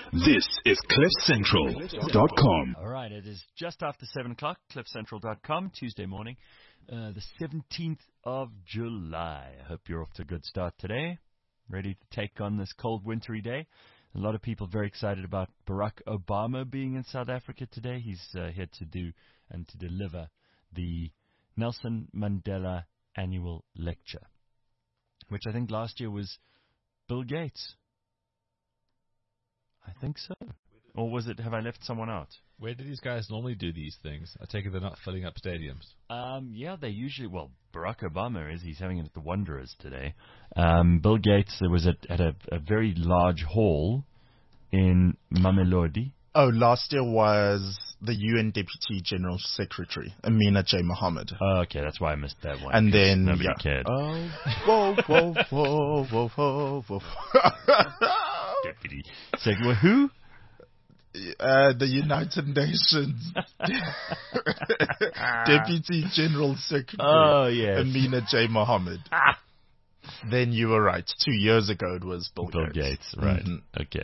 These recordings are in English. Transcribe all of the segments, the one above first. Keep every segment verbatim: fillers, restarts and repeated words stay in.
This is cliff central dot com. All right, it is just after seven o'clock, cliff central dot com, Tuesday morning, uh, the seventeenth of July. I hope you're off to a good start today, ready to take on this cold, wintry day. A lot of people very excited about Barack Obama being in South Africa today. He's uh, here to do and to deliver the Nelson Mandela Annual Lecture, which I think last year was Bill Gates. I think so. Or was it, have I left someone out? Where do these guys normally do these things? I take it they're not filling up stadiums. Um, yeah, they usually, well, Barack Obama is. He's having it at the Wanderers today. Um, Bill Gates was at, at a, a very large hall in Mamelodi. Oh, last year was the U N Deputy General Secretary, Amina J. Mohammed. Oh, okay, that's why I missed that one. And then, nobody yeah. cared. Oh, whoa, whoa, whoa, whoa, whoa, whoa. Deputy Secretary, who? Uh, the United Nations Deputy General Secretary. Oh, yes. Amina J. Mohammed. Ah. Then you were right. Two years ago it was Bill, Bill Gates. Gates, right. Mm-hmm. Okay.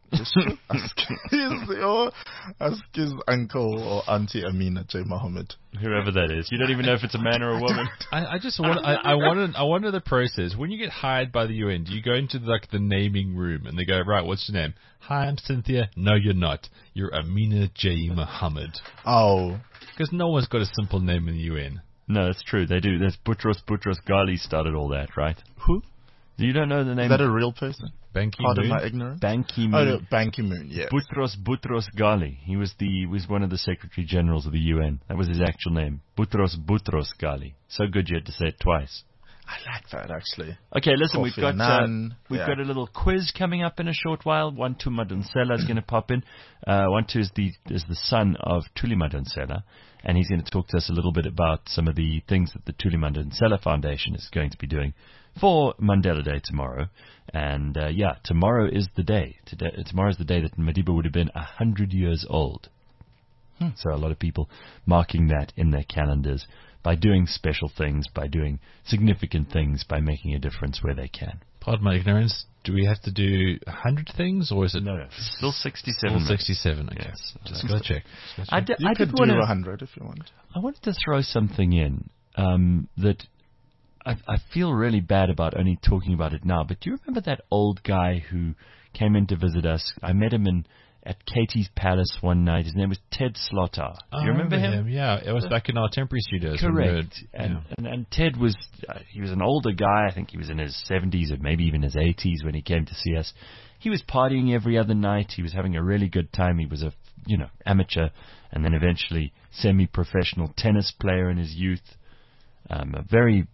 ask, his, or ask his uncle or auntie Amina J. Mohammed. Whoever that is. You don't even know if it's a man or a woman. I, I just want I, I want I wonder the process. When you get hired by the U N, do you go into the, like the naming room and they go, right, what's your name? Hi, I'm Cynthia. No, you're not. You're Amina J. Mohammed. Oh. Because no one's got a simple name in the U N. No, that's true. They do. There's Boutros Boutros Ghali started all that, right? Who? You don't know the name? Is that a real person? Ban Pardon Ki-moon? my ignorance. Ban Ki-moon. Oh, no, Ban Ki-moon, yes. Boutros Boutros Ghali. He was the was one of the Secretary Generals of the U N. That was his actual name. Boutros Boutros Ghali. So good you had to say it twice. I like that, actually. Okay, listen, Kofi we've got Annan, uh, we've yeah. got a little quiz coming up in a short while. Wantu Madonsela is going to pop in. Uh, Wantu is the is the son of Thuli Madonsela, and he's going to talk to us a little bit about some of the things that the Thuli Madonsela Foundation is going to be doing for Mandela Day tomorrow. And uh, yeah, tomorrow is the day. Today, tomorrow is the day that Madiba would have been a hundred years old. Hmm. So a lot of people marking that in their calendars by doing special things, by doing significant things, by making a difference where they can. Pardon my ignorance. Do we have to do a hundred things, or is it no, no, still sixty-seven? Still sixty-seven. Okay. Yes, just gotta check. Just I, check. d- You I could did do wanna, a hundred if you want. I wanted to throw something in um, that I, I feel really bad about only talking about it now. But do you remember that old guy who came in to visit us? I met him in. At Katie's Palace one night. His name was Ted Slotter. I you remember, remember him? him? Yeah, it was back in our temporary studios. Correct. Yeah. And, and and Ted was uh, he was an older guy. I think he was in his seventies or maybe even his eighties when he came to see us. He was partying every other night. He was having a really good time. He was a you know amateur and then eventually semi-professional tennis player in his youth. Um, a very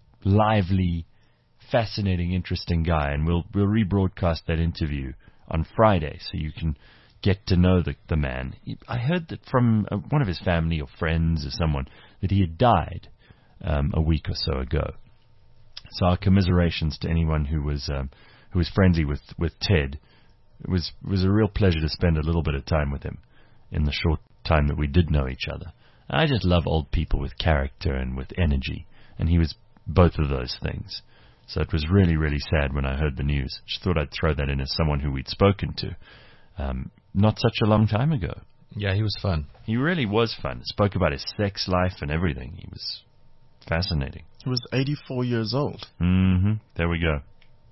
lively, fascinating, interesting guy. And we'll we'll rebroadcast that interview on Friday so you can get to know the, the man. I heard that from uh, one of his family or friends or someone that he had died um, a week or so ago. So our commiserations to anyone who was um, who was friendly with, with Ted. It was it was a real pleasure to spend a little bit of time with him in the short time that we did know each other. I just love old people with character and with energy, and he was both of those things. So it was really, really sad when I heard the news. Just thought I'd throw that in as someone who we'd spoken to. Um, not such a long time ago. Yeah, he was fun. He really was fun. Spoke about his sex life and everything. He was fascinating. He was eighty-four years old. Mm-hmm. There we go.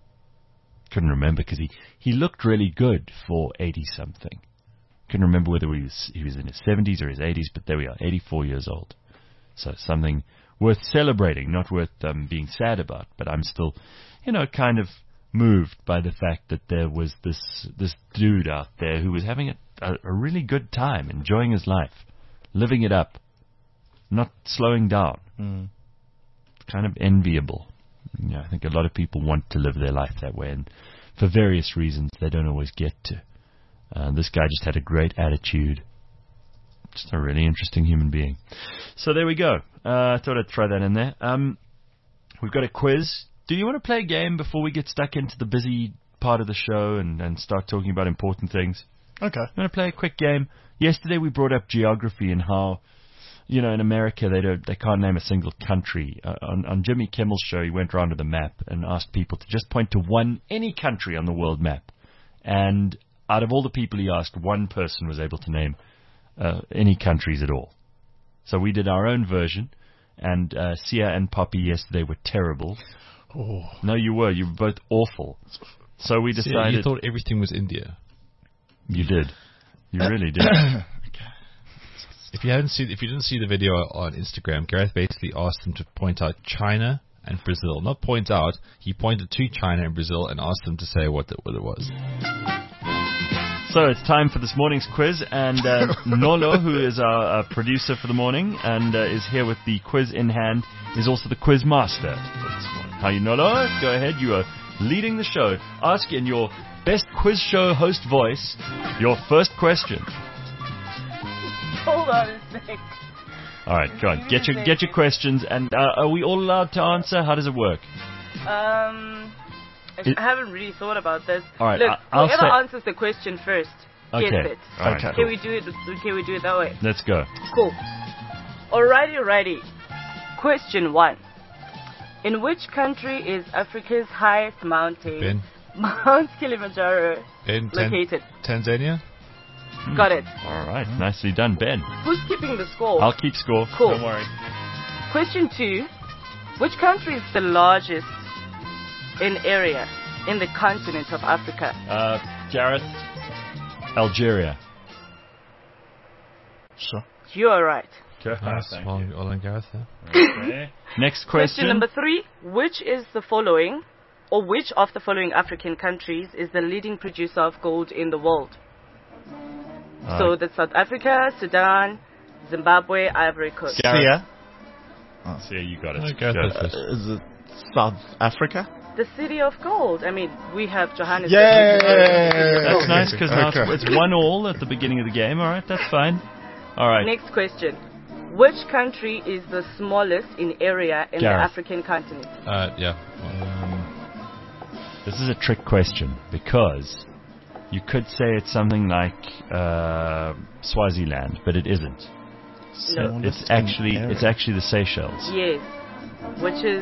Couldn't remember because he, he looked really good for eighty-something. Couldn't remember whether he was, he was in his seventies or his eighties, but there we are, eighty-four years old. So something worth celebrating, not worth um, being sad about. But I'm still, you know, kind of moved by the fact that there was this this dude out there who was having a, a, a really good time, enjoying his life, living it up, not slowing down. Mm. Kind of enviable. You know, I think a lot of people want to live their life that way, and for various reasons they don't always get to. Uh, this guy just had a great attitude. Just a really interesting human being. So there we go. Uh, I thought I'd throw that in there. Um, we've got a quiz. Do you want to play a game before we get stuck into the busy part of the show and, and start talking about important things? Okay. You want to play a quick game? Yesterday we brought up geography and how, you know, in America they don't, they can't name a single country. Uh, on, on Jimmy Kimmel's show, he went around to the map and asked people to just point to one, any country on the world map. And out of all the people he asked, one person was able to name uh, any countries at all. So we did our own version, and uh, Sia and Poppy yesterday were terrible. Oh. No, you were. You were both awful. So we See, decided... you thought everything was India. You did. You really did. If you haven't seen, if you didn't see the video on Instagram, Gareth basically asked them to point out China and Brazil. Not point out, he pointed to China and Brazil and asked them to say what, the, what it was. So it's time for this morning's quiz, and uh, Nolo, who is our, our producer for the morning and uh, is here with the quiz in hand, is also the quiz master for this morning. How are you, Nolo? Go ahead. You are leading the show. Ask in your best quiz show host voice your first question. Hold on a sec. All right, go on. Get your get your questions, and uh, are we all allowed to answer? How does it work? Um, I, It- I haven't really thought about this. All right, Look, I- I'll whoever say- answers the question first Okay. gets it. All right, Okay. cool. Can we do it? Can we do it that way? Let's go. Cool. Alrighty, alrighty. Question one. In which country is Africa's highest mountain, Ben, Mount Kilimanjaro, Ben, Tan- located? Tanzania. Got it. All right, nicely done, Ben. Who's keeping the score? I'll keep score. Cool. Don't worry. Question two. Which country is the largest in area in the continent of Africa? Uh, Gareth, Algeria. Sure. You are right. Nice. Thank Well, you. well done, Gareth. Yeah. Okay. Next question. Question number three. Which is the following, or which of the following African countries is the leading producer of gold in the world? Uh, So that's South Africa, Sudan, Zimbabwe, Ivory Coast. Sia, So yeah, you got it. Oh, Gareth Go. goes uh, first. is it South Africa? The city of gold. I mean, we have Johannesburg. Yay! That's nice because now Okay. it's, it's one all at the beginning of the game. All right, that's fine. All right. Next question. Which country is the smallest in area in Gareth. the African continent? Uh, yeah. Um, This is a trick question because you could say it's something like uh, Swaziland, but it isn't. No. It's actually it's actually the Seychelles. Yes. Which is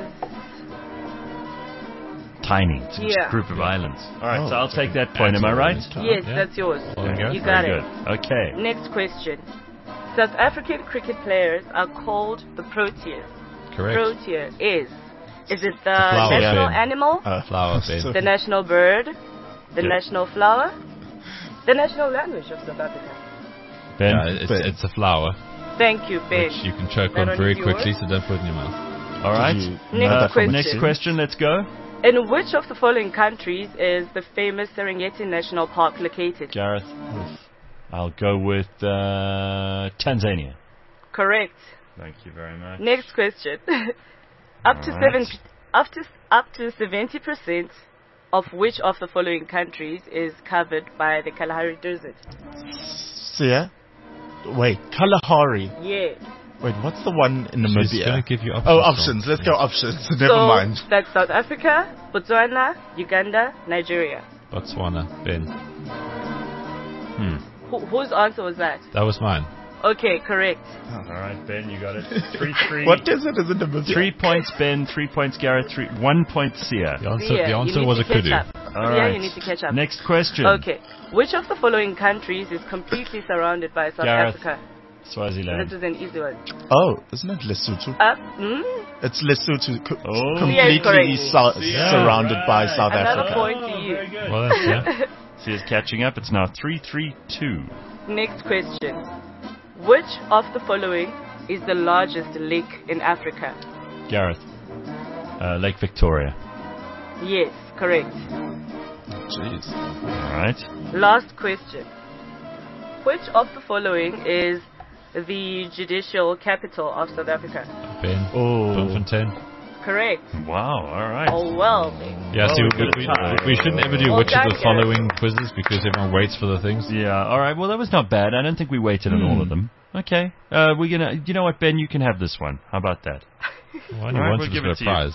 Tiny. It's just Yeah. a group of islands. All right, Oh, so I'll take that point. Am I right? yes, Yeah. that's yours. Well done, Gareth. You got Very it. good. Okay. Next question. South African cricket players are called the Proteas. correct. Protea is. Is it the flower, national Ben. animal, Uh, Flower, Ben. the national bird, the Yeah. national flower, the national language of South Africa? Ben. Yeah, it's, Ben. it's a flower, Thank you, Ben. which you can choke That on one very is yours? quickly, so don't put it in your mouth. All right. Did you Next know that from question. a Next series? question. Let's go. In which of the following countries is the famous Serengeti National Park located? Gareth. I'll go with uh, Tanzania. Correct. Thank you very much. Next question. up to Alright. seven, up to up to seventy percent of which of the following countries is covered by the Kalahari Desert? Sia? Wait, Kalahari. Yeah. Wait, what's the one in She's Namibia? going to give you options. Oh, Tom. options. Let's go options. Never so mind. that's South Africa, Botswana, Uganda, Nigeria. Botswana, Ben. Hmm. Who, whose answer was that? That was mine. Okay, correct. All right, Ben, you got it. Three, three. What desert is in Namibia? Three points, Ben. Three points, Gareth. Three, one point, Sia. The answer, Sia, the you answer need was to a catch kudu. up. All Sia, right. you need to catch up. Next question. Okay. Which of the following countries is completely surrounded by South Gareth. Africa? Swaziland. This is an easy one. Oh, isn't it Lesotho? Uh, mm, It's Lesotho, co- Oh. completely correct. so- Yeah, surrounded by right. South Another Africa. point to you. Very good. Well, that's, yeah. Sia's catching up. It's now three, three, two. Next question. Which of the following is the largest lake in Africa? Gareth. Uh, Lake Victoria. Yes, correct. Jeez. All right. Last question. Which of the following is the judicial capital of South Africa? Ben. Oh. Bloemfontein. Correct. Wow. All right. Oh well. Yeah, Well, see, we're we, good we, time. we shouldn't ever do Well which of done, the Gareth. following quizzes because everyone waits for the things. Yeah. All right. Well, that was not bad. I don't think we waited on all of them. Okay. Uh, we're gonna. You know what, Ben? You can have this one. How about that? Well, only All right, once we'll was give for it a to you. prize.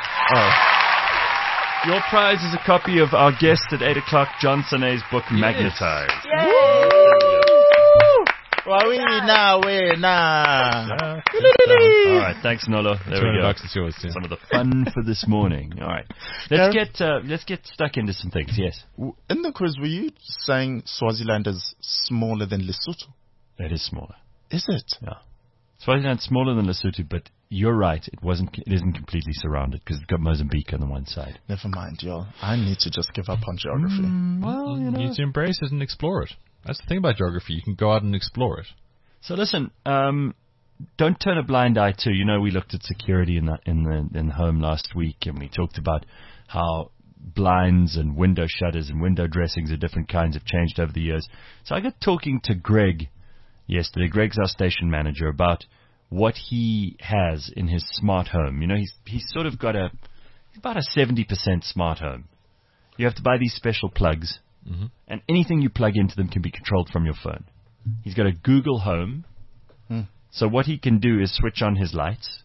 Oh. Your prize is a copy of our guest at eight o'clock, John Sonet's book, Magnetized. Yay! Wawina, wina. All right, thanks, Nolo. There we go. bucks is yours. Yeah. Some of the fun for this morning. All right, let's get uh, let's get stuck into some things. Yes, In the quiz, were you saying Swaziland is smaller than Lesotho? it is smaller. Is it? Yeah, Swaziland's smaller than Lesotho, but you're right. It wasn't. It isn't completely surrounded because it's got Mozambique on the one side. Never mind, yo. I need to just give up on geography. Well, you You know. need to embrace it and explore it. That's the thing about geography. You can go out and explore it. So listen, um, don't turn a blind eye to. You know, we looked at security in the in the in the home last week, and we talked about how blinds and window shutters and window dressings of different kinds have changed over the years. So I got talking to Greg yesterday. Greg's our station manager, about what he has in his smart home. You know, he's he's sort of got a about a seventy percent smart home. You have to buy these special plugs, Mm-hmm. and anything you plug into them can be controlled from your phone. He's got a Google Home. Hmm. So what he can do is switch on his lights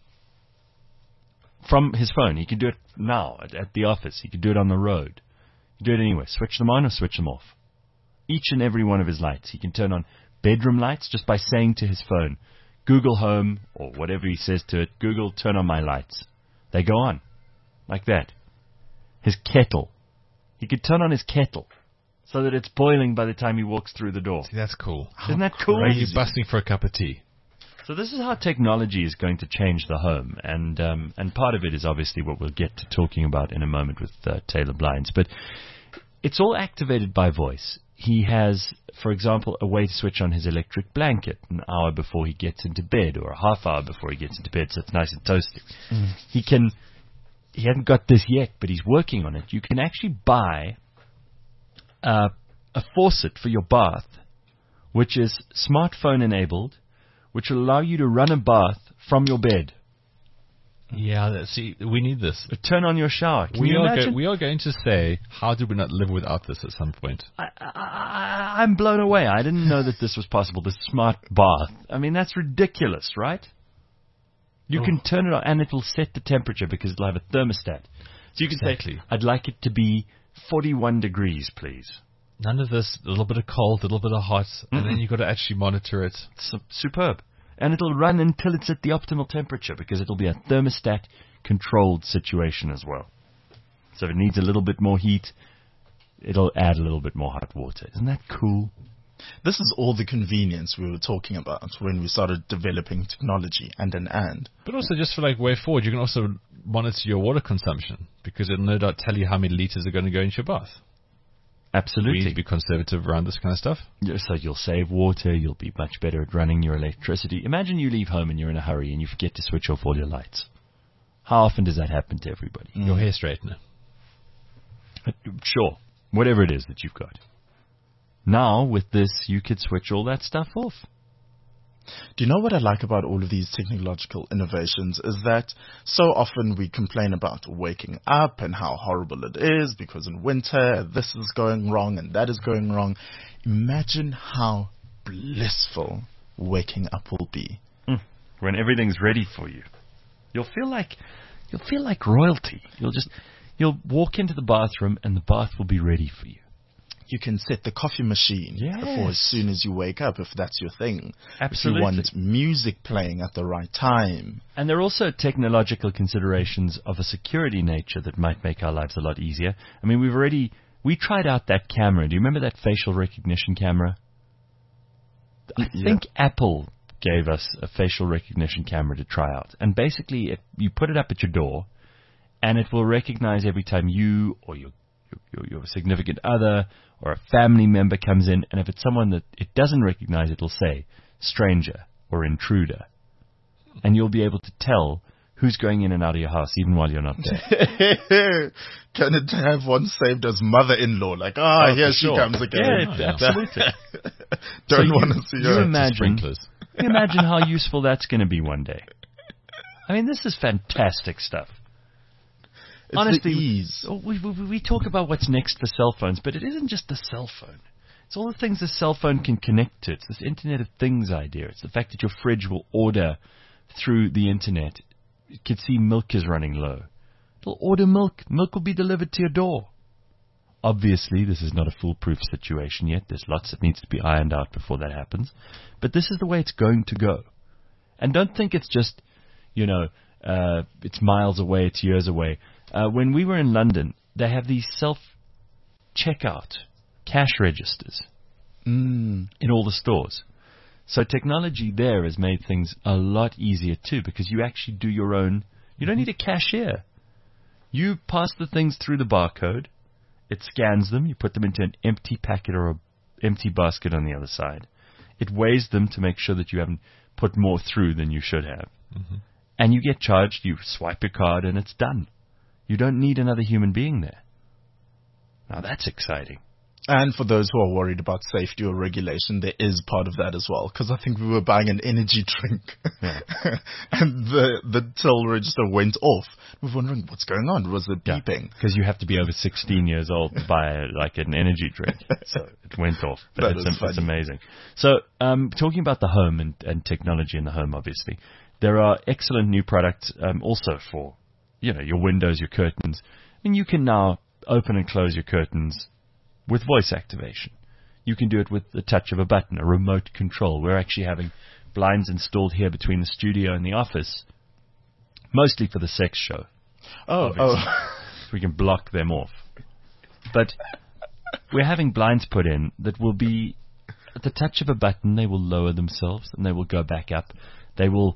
from his phone. He can do it now at, at the office. He can do it on the road. He can do it anywhere. Switch them on or switch them off. Each and every one of his lights. He can turn on bedroom lights just by saying to his phone, Google Home, or whatever he says to it, Google, turn on my lights. They go on. Like that. His kettle. He could turn on his kettle so that it's boiling by the time he walks through the door. See, that's cool. Isn't that cool? Are you busting for a cup of tea? So this is how technology is going to change the home, and um, and part of it is obviously what we'll get to talking about in a moment with uh, Taylor Blinds. But it's all activated by voice. He has, for example, a way to switch on his electric blanket an hour before he gets into bed, or a half hour before he gets into bed, so it's nice and toasty. Mm. He can. He hasn't got this yet, but he's working on it. You can actually buy uh, a faucet for your bath, which is smartphone enabled, which will allow you to run a bath from your bed. Yeah, that, see, we need this. Turn on your shower. Can We you are, go- imagine? we are going to say, how did we not live without this at some point? I, I, I, I'm blown away. I didn't know that this was possible, this smart bath. I mean, that's ridiculous, right? You Oh. can turn it on, and it will set the temperature because it'll have a thermostat. So you can Exactly. say, I'd like it to be forty-one degrees, please. None of this, a little bit of cold, a little bit of hot, and then Mm-mm. you've got to actually monitor it. Su- superb. And it'll run until it's at the optimal temperature because it'll be a thermostat-controlled situation as well. So if it needs a little bit more heat, it'll add a little bit more hot water. Isn't that cool? This is all the convenience we were talking about when we started developing technology, and an and. But also, just for like way forward, you can also monitor your water consumption because it'll no doubt tell you how many liters are going to go into your bath. We need Absolutely. to be conservative around this kind of stuff. Yeah, So you'll save water, you'll be much better at running your electricity. Imagine you leave home and you're in a hurry and you forget to switch off all your lights. How often does that happen to everybody? Your hair straightener. Uh, Sure, whatever it is that you've got. Now, with this, you could switch all that stuff off. Do you know what I like about all of these technological innovations is that so often we complain about waking up and how horrible it is because in winter this is going wrong and that is going wrong. Imagine how blissful waking up will be. Mm. When everything's ready for you. You'll feel like you'll feel like royalty. You'll just you'll walk into the bathroom and the bath will be ready for you. You can set the coffee machine Yes. for as soon as you wake up if that's your thing. Absolutely. If you want music playing at the right time. And there are also technological considerations of a security nature that might make our lives a lot easier. I mean, we've already we tried out that camera. Do you remember that facial recognition camera? I Yeah. think Apple gave us a facial recognition camera to try out. And basically, it, you put it up at your door, and it will recognize every time you or your, your, your significant other or a family member comes in. And if it's someone that it doesn't recognize, it'll say stranger or intruder. And you'll be able to tell who's going in and out of your house even while you're not there. Can it have one saved as mother-in-law? Like, ah, Oh, here for she sure. comes again. Yeah, yeah. absolutely. Don't So want to you- see you her. imagine- Sprinklers. Can you imagine how useful that's going to be one day? I mean, this is fantastic stuff. It's Honestly, the ease. oh, we, we, we talk about what's next for cell phones, but it isn't just the cell phone. It's all the things the cell phone can connect to. It's this Internet of Things idea. It's the fact that your fridge will order through the Internet. It can see milk is running low. It'll order milk. Milk will be delivered to your door. Obviously, this is not a foolproof situation yet. There's lots that needs to be ironed out before that happens. But this is the way it's going to go. And don't think it's just, you know, uh, it's miles away, it's years away. Uh, when we were in London, they have these self-checkout cash registers Mm. in all the stores. So technology there has made things a lot easier too, because you actually do your own. You don't need a cashier. You pass the things through the barcode. It scans them. You put them into an empty packet or an empty basket on the other side. It weighs them to make sure that you haven't put more through than you should have. Mm-hmm. And you get charged. You swipe your card and it's done. You don't need another human being there. Now that's exciting. And for those who are worried about safety or regulation, there is part of that as well. Because I think we were buying an energy drink, Yeah. and the the till register went off. We were wondering what's going on. Was it beeping? Because you have to be over sixteen years old to buy like an energy drink. So it went off. But That it's, is am- it's funny. amazing. So um, talking about the home and, and technology in the home, obviously, there are excellent new products um, also for, you know, your windows, your curtains. I mean, you can now open and close your curtains with voice activation. You can do it with the touch of a button, a remote control. We're actually having blinds installed here between the studio and the office, mostly for the sex show. Oh, Obviously. oh. So we can block them off. But we're having blinds put in that will be, at the touch of a button, they will lower themselves and they will go back up. They will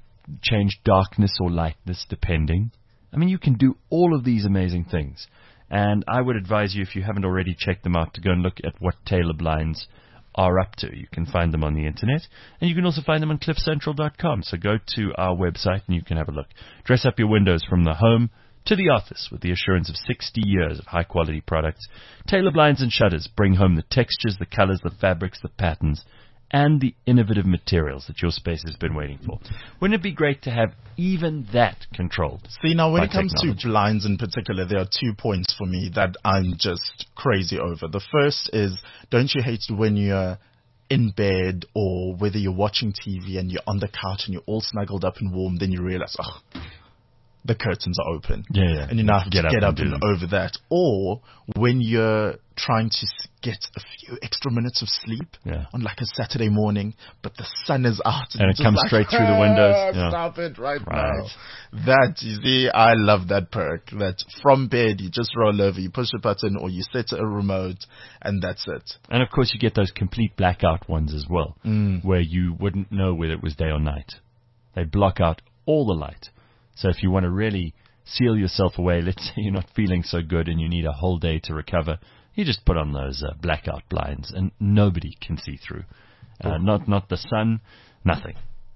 change darkness or lightness depending. I mean, you can do all of these amazing things. And I would advise you, if you haven't already checked them out, to go and look at what Taylor Blinds are up to. You can find them on the internet, and you can also find them on cliff central dot com. So go to our website and you can have a look. Dress up your windows from the home to the office with the assurance of sixty years of high-quality products. Taylor Blinds and Shutters bring home the textures, the colors, the fabrics, the patterns, and the innovative materials that your space has been waiting for. Wouldn't it be great to have even that controlled? See, now when by it comes technology? to blinds in particular, there are two points for me that I'm just crazy over. The first is, don't you hate when you're in bed or whether you're watching T V and you're on the couch and you're all snuggled up and warm, then you realize, oh, the curtains are open. Yeah, yeah. And you now have Get to up get and up do and them. over that. Or when you're trying to s- get a few extra minutes of sleep Yeah. on like a Saturday morning, but the sun is out. And you're it just comes like, straight through the windows. "Ah, Yeah. Stop it right, Right. now. That, you see, I love that perk. That from bed, you just roll over, you push a button or you set a remote, and that's it. And of course, you get those complete blackout ones as well, Mm. where you wouldn't know whether it was day or night. They block out all the light. So if you want to really seal yourself away, let's say you're not feeling so good and you need a whole day to recover, you just put on those uh, blackout blinds and nobody can see through. Uh, not not the sun, nothing.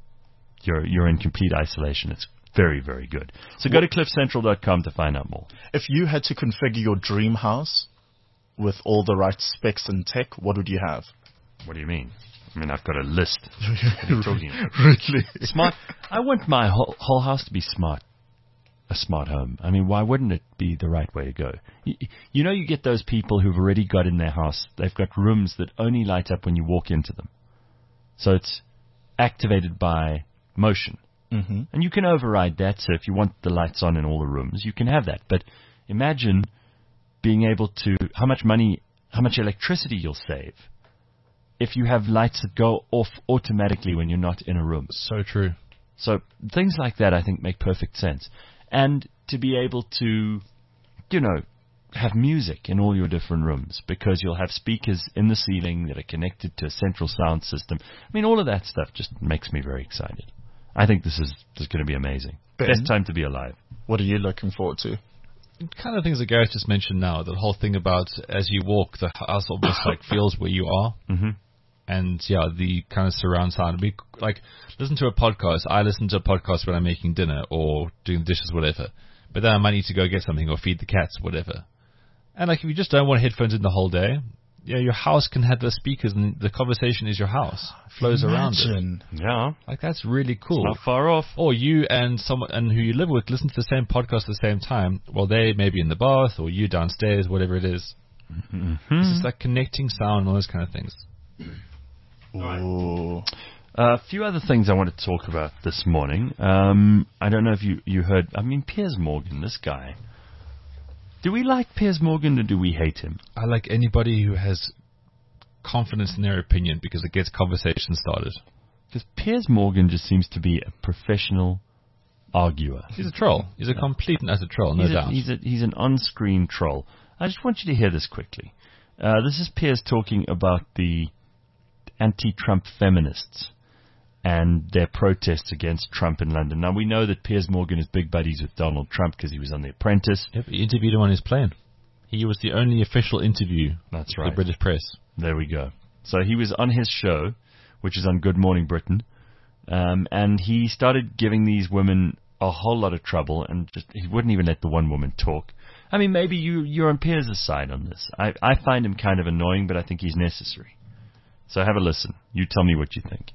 You're you're in complete isolation. It's very, very good. So go to cliff central dot com to find out more. If you had to configure your dream house with all the right specs and tech, what would you have? What do you mean? I mean, I've got a list. What are you talking about? Really? Smart. I want my whole, whole house to be smart. A smart home. I mean, why wouldn't it be the right way to go? You, you know, you get those people who've already got in their house, they've got rooms that only light up when you walk into them. So it's activated by motion. Mm-hmm. And you can override that, so if you want the lights on in all the rooms, you can have that. But imagine being able to, how much money, how much electricity you'll save if you have lights that go off automatically when you're not in a room. So true. So things like that, I think, make perfect sense. And to be able to, you know, have music in all your different rooms, because you'll have speakers in the ceiling that are connected to a central sound system. I mean, all of that stuff just makes me very excited. I think this is, this is going to be amazing. Ben? Best time to be alive. What are you looking forward to? Kind of things that Gareth just mentioned now. The whole thing about as you walk, the house almost like feels where you are. Mm-hmm. And yeah, the kind of surround sound. Be like, listen to a podcast. I listen to a podcast when I'm making dinner or doing the dishes, whatever. But then I might need to go get something or feed the cats, whatever. And like, if you just don't want headphones in the whole day, yeah, your house can have the speakers and the conversation is your house. It flows around it. Imagine. Yeah. Like, that's really cool. Not far off. Or you and someone and who you live with listen to the same podcast at the same time. Well, they may be in the bath or you downstairs, whatever it is. Mm-hmm. It's just like connecting sound and all those kind of things. Ooh. A few other things I want to talk about this morning. Um, I don't know if you, you heard, I mean, Piers Morgan, this guy, Do we like Piers Morgan or do we hate him? I like anybody who has confidence in their opinion because it gets conversation started. Because Piers Morgan just seems to be a professional arguer. He's a troll. He's a complete and utter troll, no he's doubt. A, he's, a, he's an on-screen troll. I just want you to hear this quickly. Uh, this is Piers talking about the anti-Trump feminists and their protests against Trump in London. Now, we know that Piers Morgan is big buddies with Donald Trump because he was on The Apprentice. Yep, he interviewed him on his plane. He was the only official interview That's with right. the British press. There we go. So he was on his show, which is on Good Morning Britain, um, and he started giving these women a whole lot of trouble, and just he wouldn't even let the one woman talk. I mean, maybe you, you're on Piers' side on this. I, I find him kind of annoying, but I think he's necessary. So have a listen. You tell me what you think.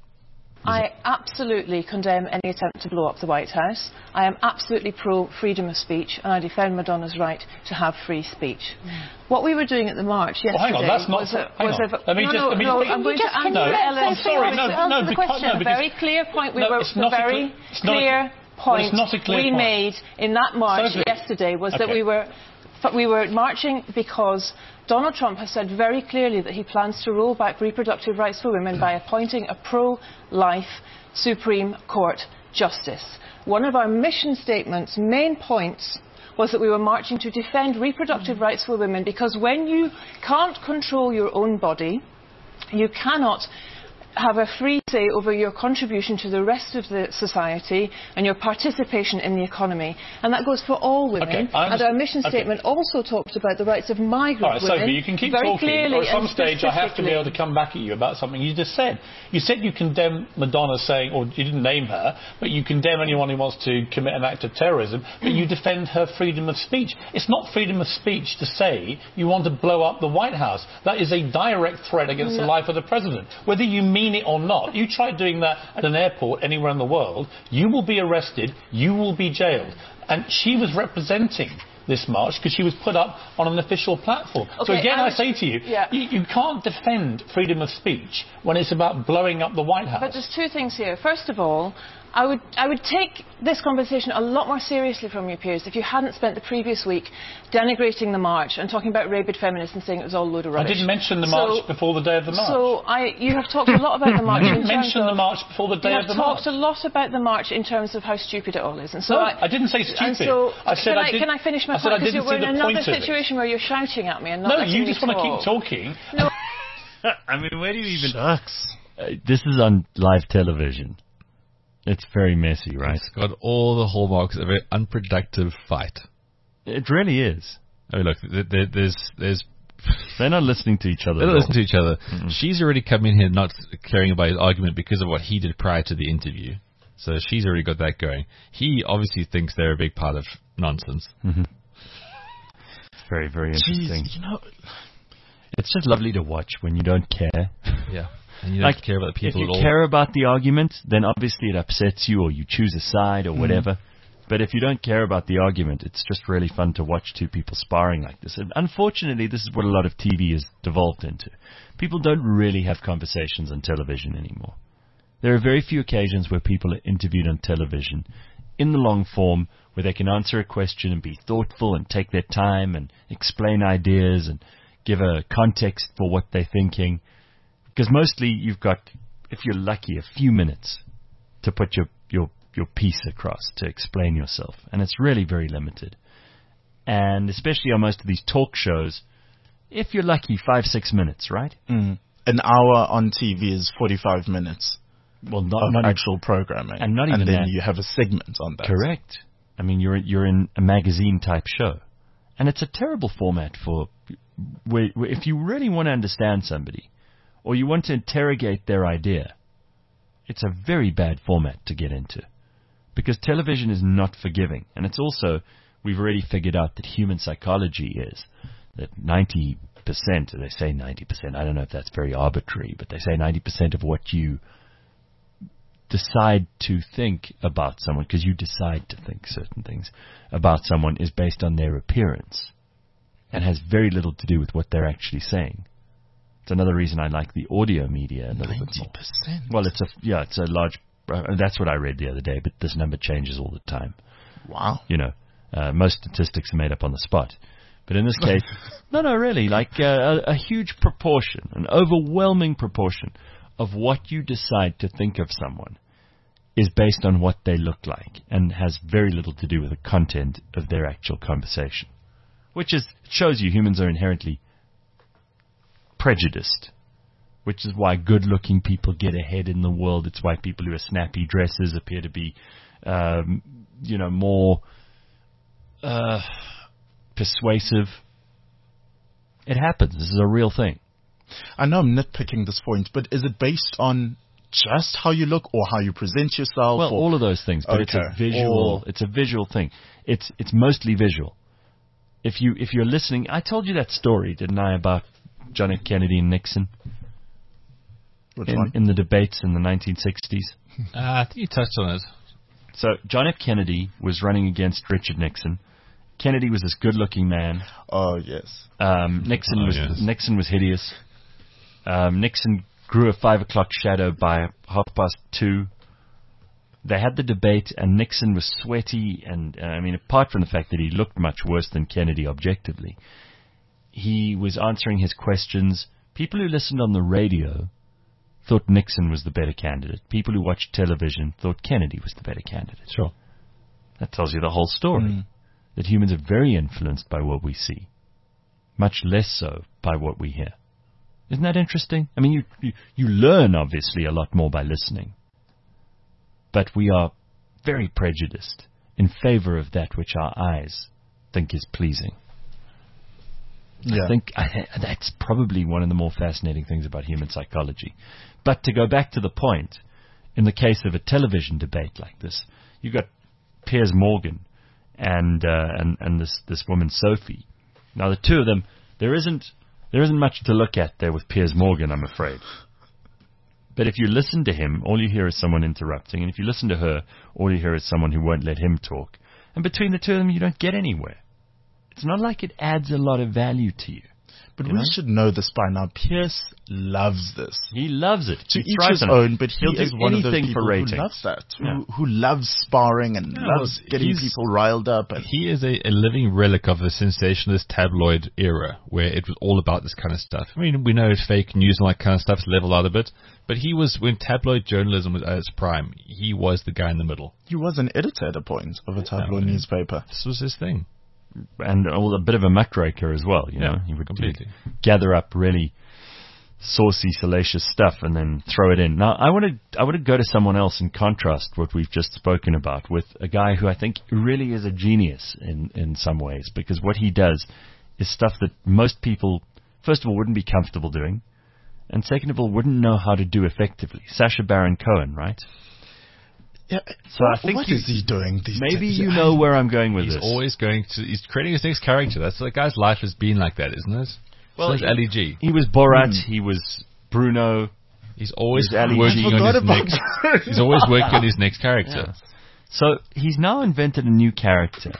I absolutely condemn any attempt to blow up the White House. I am absolutely pro-freedom of speech, and I defend Madonna's right to have free speech. Mm. What we were doing at the march yesterday well, hang on, that's not was a... hang was on. a Let me no, just... no, let me no, just, I'm going just, to answer no, Ellen. I'm sorry, no, no, the because... question. No, because, a very clear point. We no, were... it's not a very a, it's not clear a, point well, it's not a clear we point. made in that march so yesterday was okay. that we were... We were marching because Donald Trump has said very clearly that he plans to roll back reproductive rights for women by appointing a pro-life Supreme Court justice. One of our mission statement's main points was that we were marching to defend reproductive rights for women, because when you can't control your own body, you cannot have a free say over your contribution to the rest of the society and your participation in the economy. And that goes for all women. Okay, and our mission okay. statement also talked about the rights of migrant All right, women. Sophie, you can keep very talking, clearly or at some and stage I have to be able to come back at you about something you just said. You said you condemn Madonna saying, or you didn't name her, but you condemn anyone who wants to commit an act of terrorism, but you defend her freedom of speech. It's not freedom of speech to say you want to blow up the White House. That is a direct threat against no. the life of the president. Whether you mean it or not, you try doing that at an airport anywhere in the world, you will be arrested, you will be jailed. And she was representing this march because she was put up on an official platform. Okay, so again, I, I say to you, yeah. you, you can't defend freedom of speech when it's about blowing up the White House. But there's two things here. First of all, I would, I would take this conversation a lot more seriously from you, Piers, if you hadn't spent the previous week denigrating the march and talking about rabid feminists and saying it was all a load of rubbish. I didn't mention the so, march before the day of the march. So I, you have talked a lot about the march. I didn't in terms mention of, the march before the day you of the have march. talked a lot about the march in terms of how stupid it all is. And so no, I, I didn't say stupid. And so, I said can, I I, did, can I finish my I said point? I didn't Because see we're in the another point of it. situation where you're shouting at me and not No, letting you me just want to keep talk. talking. No. I mean, where do you even... Shucks. Uh, this is on live television. It's very messy, right? It's got all the hallmarks of an unproductive fight. It really is. I mean, look, there, there's... there's They're not listening to each other. They don't listen to each other. Mm-mm. She's already come in here not caring about his argument because of what he did prior to the interview. So she's already got that going. He obviously thinks they're a big part of nonsense. Mm-hmm. It's very, very interesting. Jeez, you know, it's just lovely to watch when you don't care. Yeah. And you don't like, care about the people if you at all. care about the argument, then obviously it upsets you or you choose a side or whatever. Mm. But if you don't care about the argument, it's just really fun to watch two people sparring like this. And unfortunately, this is what a lot of T V has devolved into. People don't really have conversations on television anymore. There are very few occasions where people are interviewed on television in the long form where they can answer a question and be thoughtful and take their time and explain ideas and give a context for what they're thinking. Because mostly you've got, if you're lucky, a few minutes to put your, your, your piece across, to explain yourself. And it's really very limited. And especially on most of these talk shows, if you're lucky, five, six minutes, right? Mm. An hour on T V is forty-five minutes well, not, of not actual programming. And not even And then that. you have a segment on that. Correct. I mean, you're, you're in a magazine-type show. And it's a terrible format for, where, where if you really want to understand somebody, or you want to interrogate their idea, it's a very bad format to get into. Because television is not forgiving. And it's also, we've already figured out that human psychology is that ninety percent, or they say ninety percent, I don't know if that's very arbitrary, but they say ninety percent of what you decide to think about someone, because you decide to think certain things about someone, is based on their appearance and has very little to do with what they're actually saying. It's another reason I like the audio media a little bit more. ninety percent. Well, it's a yeah, it's a large. Uh, that's what I read the other day, but this number changes all the time. Wow. You know, uh, most statistics are made up on the spot, But in this case, no, no, really, like uh, a, a huge proportion, an overwhelming proportion of what you decide to think of someone is based on what they look like and has very little to do with the content of their actual conversation, which is shows you humans are inherently prejudiced, which is why good-looking people get ahead in the world. It's why people who wear snappy dresses appear to be, um, you know, more uh, persuasive. It happens. This is a real thing. I know I'm nitpicking this point, but is it based on just how you look or how you present yourself? Well, or? all of those things, but okay. it's a visual. Or it's a visual thing. It's it's mostly visual. If you if you're listening, I told you that story, didn't I, about John F. Kennedy and Nixon? Which in, one? in the debates in the nineteen sixties. Uh, I think you touched on it. So John F. Kennedy was running against Richard Nixon. Kennedy was this good-looking man. Oh yes. Um, Nixon oh, was yes. Nixon was hideous. Um, Nixon grew a five o'clock shadow by half past two. They had the debate, and Nixon was sweaty, and uh, I mean, apart from the fact that he looked much worse than Kennedy objectively, he was answering his questions. People who listened on the radio thought Nixon was the better candidate. People who watched television thought Kennedy was the better candidate. Sure. That tells you the whole story. Mm. That humans are very influenced by what we see, much less so by what we hear. Isn't that interesting? I mean, you, you, you learn, obviously, a lot more by listening. But we are very prejudiced in favor of that which our eyes think is pleasing. Yeah. I think I, that's probably one of the more fascinating things about human psychology. But to go back to the point, in the case of a television debate like this, you've got Piers Morgan and uh, and and this this woman Sophie. Now the two of them, there isn't there isn't much to look at there with Piers Morgan, I'm afraid. But if you listen to him, all you hear is someone interrupting, and if you listen to her, all you hear is someone who won't let him talk. And between the two of them, you don't get anywhere. It's not like it adds a lot of value to you. But you we know? should know this by now. Pierce loves this. He loves it. To he each thrives his on own, it. but he He'll is do one of those anything for people who ratings. loves that, who, Yeah. who loves sparring and Yeah, loves well, getting he's- people riled up. And He is a, a living relic of the sensationalist tabloid era, where it was all about this kind of stuff. I mean, we know fake news and all that kind of stuff's leveled out a bit, but he was, when tabloid journalism was at its prime, he was the guy in the middle. he was an editor at a point of a tabloid Yeah. newspaper. This was his thing. And all, a bit of a muckraker as well, you Yeah, know. He would completely. do- gather up really saucy, salacious stuff and then throw it in. Now, I want to I want to go to someone else and contrast what we've just spoken about with a guy who I think really is a genius in, in some ways, because what he does is stuff that most people, first of all, wouldn't be comfortable doing, and second of all, wouldn't know how to do effectively. Sacha Baron Cohen, right? Yeah. So I think what you- is he doing these Maybe days? you know where I'm going with He's this. always going to, he's creating his next character. That's the guy's life has been like that, isn't it? Well, so is he- Ali G. He was Borat, Hmm. he was Bruno. He's always He's Ali G. working I on forgot his about next. that. He's always working on his next character. So he's now invented a new character,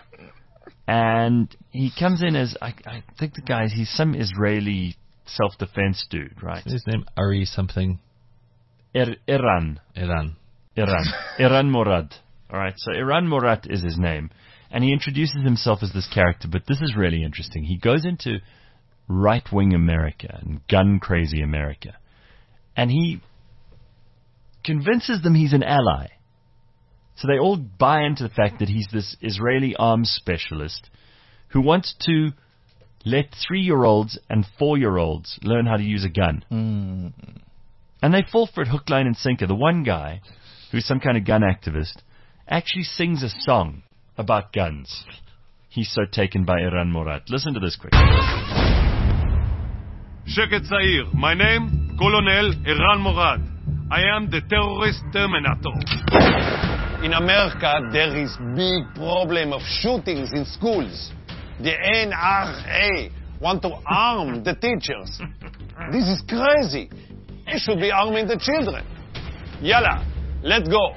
and he comes in as I, I think the guy he's some Israeli self-defense dude, right? His name Ari something. Ir- Iran, Iran. Iran, Iran Morad. All right, so Iran Morad is his name, and he introduces himself as this character. But this is really interesting. He goes into right-wing America and gun-crazy America, and he convinces them he's an ally. So they all buy into the fact that he's this Israeli arms specialist who wants to let three-year-olds and four-year-olds learn how to use a gun. Mm. And they fall for it hook, line, and sinker. The one guy, who's some kind of gun activist, actually sings a song about guns. He's so taken by Iran Morad. Listen to this quick. Sheket Zair. My name, Colonel Iran Morad. I am the terrorist terminator. In America, there is big problem of shootings in schools. The N R A want to arm the teachers. This is crazy. They should be arming the children. Yalla, let's go.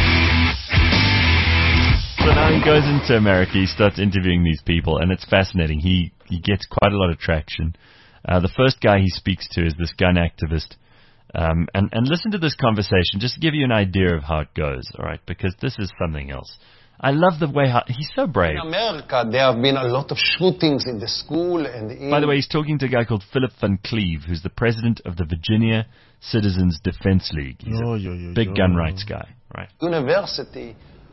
So now he goes into America, he starts interviewing these people, and it's fascinating. He he gets quite a lot of traction. Uh, the first guy he speaks to is this gun activist. Um, and, and listen to this conversation, just to give you an idea of how it goes, all right? Because this is something else. I love the way how, he's so brave. In America, there have been a lot of shootings in the school and in... By the way, he's talking to a guy called Philip Van Cleve, who's the president of the Virginia Citizens Defense League. He's Yo, a yo, yo, big yo. gun rights guy, right? University.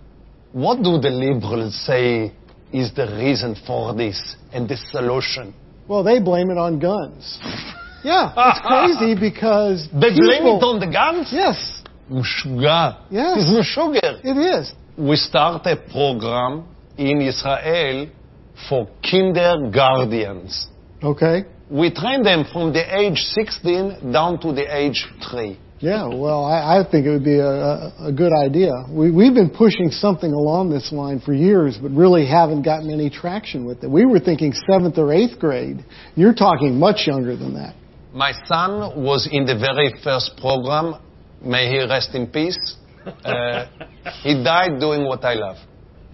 What do the liberals say is the reason for this and the solution? Well, they blame it on guns. Yeah, it's crazy because They people, blame it on the guns? Yes, Sugar. Yes. It's no sugar. it is. We start a program in Israel for kindergartens. Okay. We train them from the age sixteen down to the age three. Yeah, well, I, I think it would be a, a, a good idea. We, we've been pushing something along this line for years, but really haven't gotten any traction with it. We were thinking seventh or eighth grade. You're talking much younger than that. My son was in the very first program. May he rest in peace. Uh, he died doing what I love.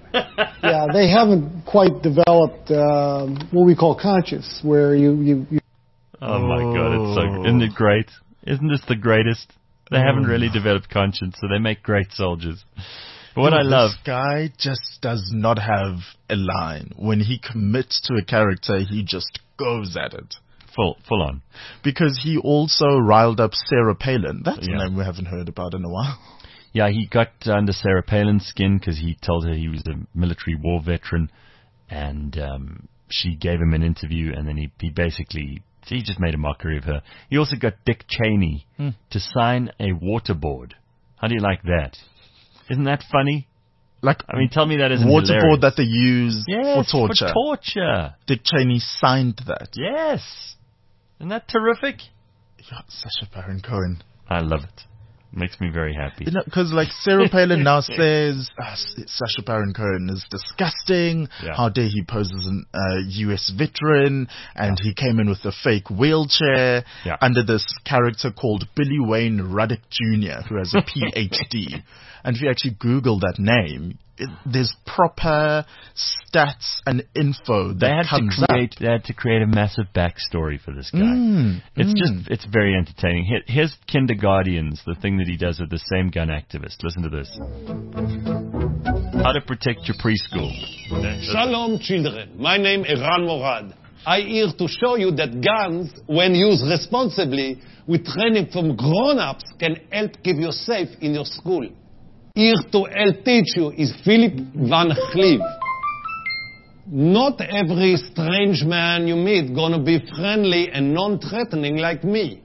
Yeah, they haven't quite developed um, what we call conscious, where you... you, you Oh my God, it's so, isn't it great? Isn't this the greatest? They haven't really developed conscience, so they make great soldiers. But what Yo, I love... This guy just does not have a line. When he commits to a character, he just goes at it. Full, full on. Because he also riled up Sarah Palin. That's Yeah. a name we haven't heard about in a while. Yeah, he got under Sarah Palin's skin because he told her he was a military war veteran, and um, she gave him an interview, and then he, he basically, he just made a mockery of her. He also got Dick Cheney Hmm. to sign a water board. How do you like that? Isn't that funny? Like, I mean, tell me that isn't waterboard hilarious. that they use Yes, for torture. for torture. Dick Cheney signed that. Yes. Isn't that terrific? Yeah, Sacha Baron Cohen. I love it. Makes me very happy. You know, because like Sarah Palin now says uh, Sacha Baron Cohen is disgusting. Yeah. How dare he pose as a uh, U S veteran, and he came in with a fake wheelchair Yeah. under this character called Billy Wayne Ruddock Junior, who has a P H D. And if you actually Google that name, it, there's proper stats and info that They had comes to create. up. They had to create a massive backstory for this guy. Mm, It's mm. just, it's very entertaining. Here- Here's Kindergartens, the thing that he does with the same gun activist. Listen to this. How to protect your preschool. Shalom, children. My name is Eran Morad. I here to show you that guns, when used responsibly, with training from grown-ups, can help keep you safe in your school. Here to help teach you is Philip Van Cleve. Not every strange man you meet gonna be friendly and non-threatening like me.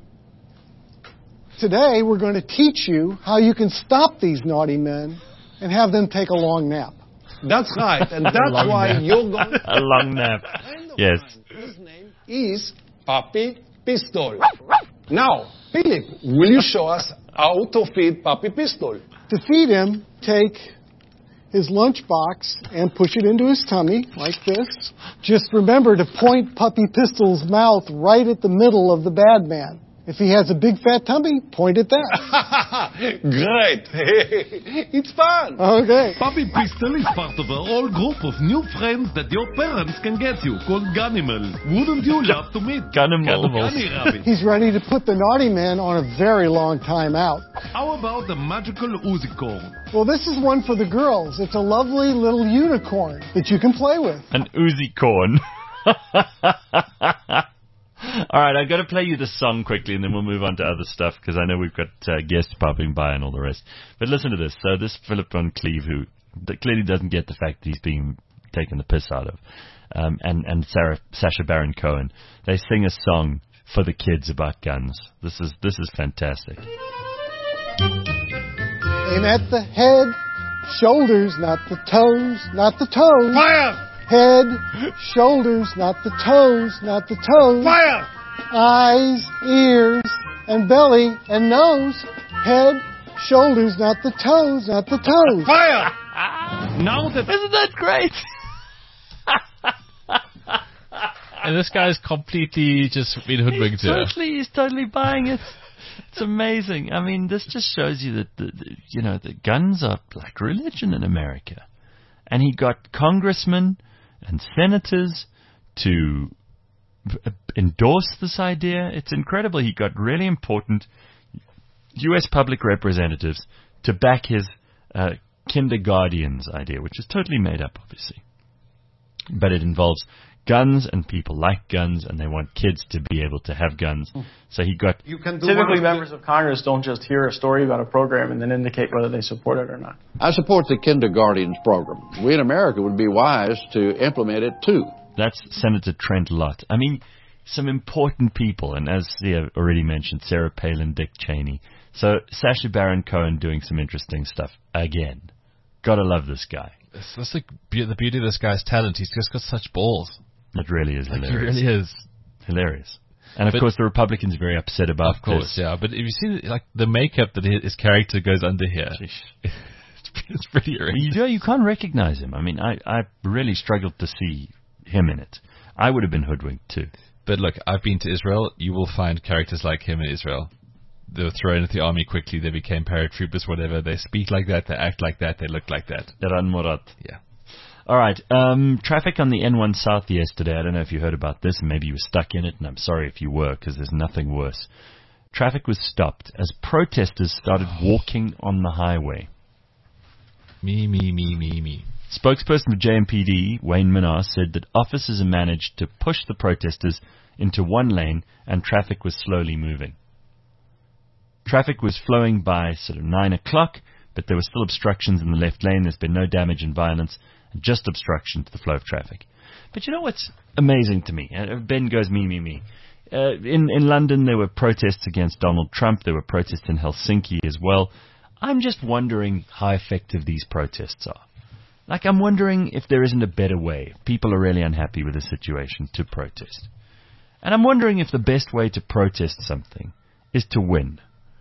Today, we're going to teach you how you can stop these naughty men and have them take a long nap. That's right, and that's why you're going to... A long nap. Yes. His name is Papi Pistol. Now, Philip, will you show us how to feed Papi Pistol? To feed him, take his lunchbox and push it into his tummy, like this. Just remember to point Puppy Pistol's mouth right at the middle of the bad man. If he has a big fat tummy, point at that. Great. It's fun. Okay. Puppy Pistol is part of a whole group of new friends that your parents can get you, called Gunimals. Wouldn't you love to meet Gunimals. Gunny Rabbit? He's ready to put the naughty man on a very long time out. How about the magical Uzicorn? Well, this is one for the girls. It's a lovely little unicorn that you can play with. An Uzi corn. All right, I've got to play you the song quickly, and then we'll move on to other stuff, because I know we've got uh, guests popping by and all the rest. But listen to this. So this Philip Van Cleve, who that clearly doesn't get the fact that he's being taken the piss out of, um, and, and Sarah, Sacha Baron Cohen, they sing a song for the kids about guns. This is this is fantastic. Aim at the head, shoulders, not the toes, not the toes. Fire! Head, shoulders, not the toes, not the toes. Fire! Eyes, ears, and belly, and nose. Head, shoulders, not the toes, not the toes. Fire! Now that Isn't that great? And this guy's completely just been hoodwinked here. Totally, he's totally buying it. It's amazing. I mean, this just shows you that the, the, you know the guns are like religion in America, and he got congressmen and senators to b- endorse this idea. It's incredible. He got really important U S public representatives to back his uh, Kinderguardian's idea, which is totally made up, obviously. But it involves guns, and people like guns, and they want kids to be able to have guns. So he got... You can Typically, members of Congress don't just hear a story about a program and then indicate whether they support it or not. I support the Kinderguardians program. We in America would be wise to implement it, too. That's Senator Trent Lott. I mean, some important people, and as Sia already mentioned, Sarah Palin, Dick Cheney. So Sacha Baron Cohen doing some interesting stuff again. Gotta love this guy. That's the, the beauty of this guy's talent. He's just got such balls. It really is hilarious. Like, he really is. Hilarious. And, of but, course, the Republicans are very upset about Of course, this. yeah. But if you see, like, the makeup that his character goes under here, it's, it's pretty horrendous. You, know, you can't recognize him. I mean, I, I really struggled to see him in it. I would have been hoodwinked, too. But, look, I've been to Israel. You will find characters like him in Israel. They were thrown into the army quickly. They became paratroopers, whatever. They speak like that. They act like that. They look like that. Ran Morat. Yeah. All right. Um, traffic on the N one South yesterday. I don't know if you heard about this, and maybe you were stuck in it, and I'm sorry if you were, because there's nothing worse. Traffic was stopped as protesters started walking on the highway. Me, me, me, me, me. Spokesperson for J M P D, Wayne Minnar, said that officers have managed to push the protesters into one lane, and traffic was slowly moving. Traffic was flowing by sort of nine o'clock, but there were still obstructions in the left lane. There's been no damage and violence, just obstruction to the flow of traffic. But you know what's amazing to me? Uh, Ben goes, me, me, me. Uh, in, in London, there were protests against Donald Trump. There were protests in Helsinki as well. I'm just wondering how effective these protests are. Like, I'm wondering if there isn't a better way, if people are really unhappy with the situation, to protest. And I'm wondering if the best way to protest something is to win.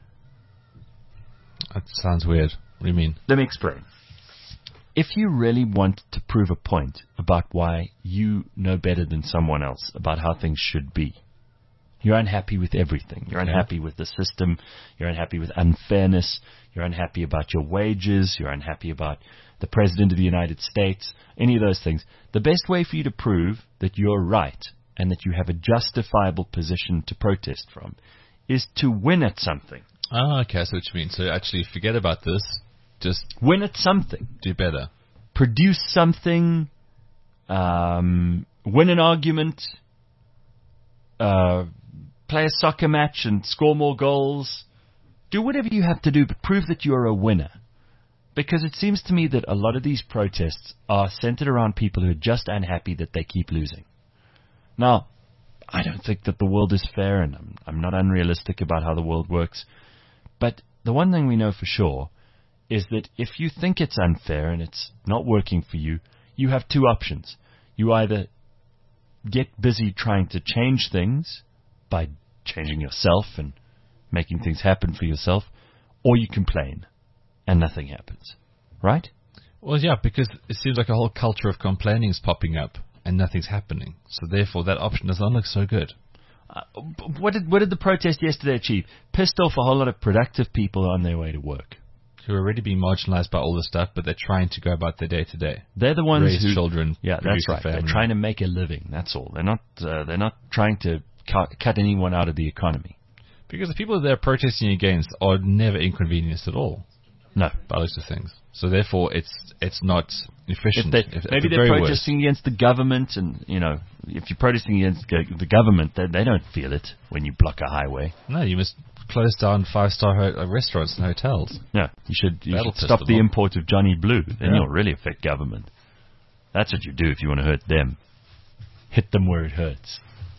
That sounds weird. What do you mean? Let me explain. If you really want to prove a point about why you know better than someone else about how things should be, you're unhappy with everything. You're unhappy with the system. You're unhappy with unfairness. You're unhappy about your wages. You're unhappy about the President of the United States. Any of those things. The best way for you to prove that you're right and that you have a justifiable position to protest from is to win at something. Oh, okay, I see what you mean. So actually forget about this. Just win at something. Do better. Produce something. Um, win an argument. Uh, play a soccer match and score more goals. Do whatever you have to do, but prove that you're a winner. Because it seems to me that a lot of these protests are centered around people who are just unhappy that they keep losing. Now, I don't think that the world is fair, and I'm, I'm not unrealistic about how the world works. But the one thing we know for sure is that if you think it's unfair and it's not working for you, you have two options. You either get busy trying to change things by changing yourself and making things happen for yourself, or you complain and nothing happens. Right? Well, yeah, because it seems like a whole culture of complaining is popping up and nothing's happening. So therefore, that option does not look so good. Uh, what did what did the protest yesterday achieve? Pissed off a whole lot of productive people on their way to work. Who are already being marginalized by all this stuff, but they're trying to go about their day to day. They're the ones Raise who children. Yeah, that's right. They're trying to make a living. That's all. They're not. Uh, they're not trying to cut, cut anyone out of the economy. Because the people they're protesting against are never inconvenienced at all. No, by those two things. So therefore, it's it's not efficient. If they, if, maybe the they're very protesting worst. against the government, and you know, if you're protesting against the government, they, they don't feel it when you block a highway. No, you must close down five-star ho- restaurants and hotels. No, you should, you That'll should stop the them. import of Johnny Blue. Then Yeah. you'll really affect government. That's what you do if you want to hurt them. Hit them where it hurts.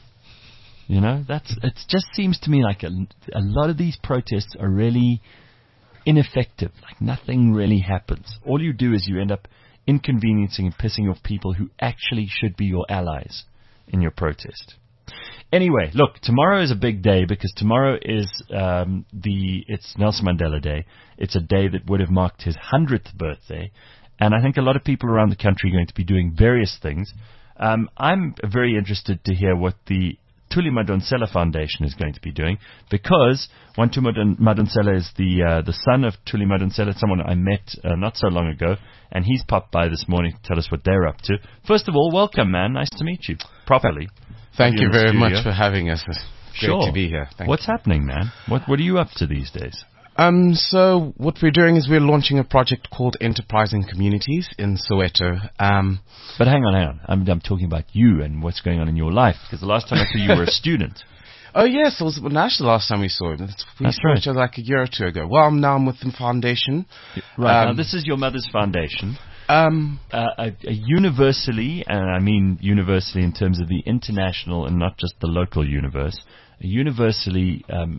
You know, that's it. Just seems to me like a, a lot of these protests are really ineffective. Like nothing really happens. All you do is you end up inconveniencing and pissing off people who actually should be your allies in your protest. Anyway, look, tomorrow is a big day because tomorrow is um, the it's Nelson Mandela Day. It's a day that would have marked his hundredth birthday, and I think a lot of people around the country are going to be doing various things. Um, I'm very interested to hear what the Thuli Madonsela Foundation is going to be doing, because Wantu Madonsela is the uh, the son of Thuli Madonsela, someone I met uh, not so long ago, and he's popped by this morning to tell us what they're up to. First of all, welcome, man. Nice to meet you properly. Thank you very studio. much for having us. It's great Sure. to be here. Thank What's you. happening, man? What What are you up to these days? Um, so what we're doing is we're launching a project called Enterprising Communities in Soweto. Um, but hang on, hang on. I'm, I'm talking about you and what's going on in your life, because the last time I saw you were a student. Oh, yes, it was Nash the last time we saw him. We That's saw right. each other like a year or two ago. Well, I'm now I'm with the foundation. Right, Um, now this is your mother's foundation. Um, uh, a, a universally, and I mean universally in terms of the international and not just the local universe, a universally um,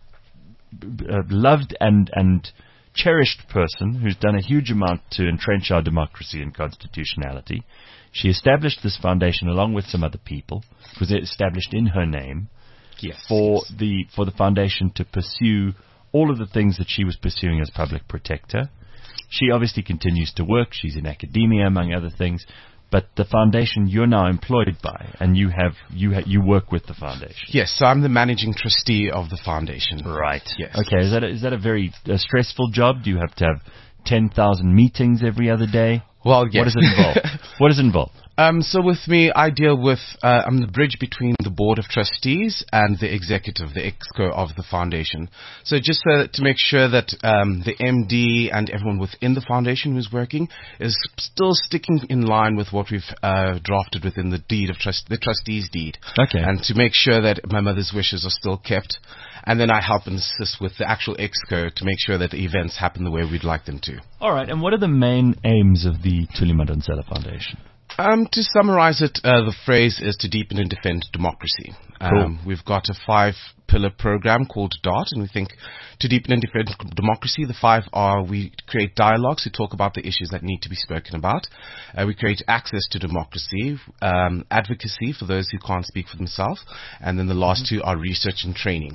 b- uh, loved and, and cherished person who's done a huge amount to entrench our democracy and constitutionality. She established this foundation along with some other people. It was established in her name. Yes, for yes. the for the foundation to pursue all of the things that she was pursuing as public protector. She obviously continues to work. She's in academia, among other things. But the foundation you're now employed by, and you have you ha- you work with the foundation. Yes, so I'm the managing trustee of the foundation. Right. Yes. Okay. Is that a, is that a very uh, stressful job? Do you have to have ten thousand meetings every other day? Well, yes. What does it involve? What does it involve? Um, so with me, I deal with, uh, I'm the bridge between the board of trustees and the executive, the exco of the foundation. So just uh, to make sure that um, the M D and everyone within the foundation who's working is still sticking in line with what we've uh, drafted within the deed of trust, the trustees deed. Okay. And to make sure that my mother's wishes are still kept. And then I help and assist with the actual exco to make sure that the events happen the way we'd like them to. All right. And what are the main aims of the Thuli Madonsela Foundation? Um, to summarize it, uh, the phrase is to deepen and defend democracy. Cool. Um, we've got a five-pillar program called DART, and we think to deepen and defend democracy, the five are we create dialogues to talk about the issues that need to be spoken about. Uh, we create access to democracy, um, advocacy for those who can't speak for themselves, and then the last two are research and training.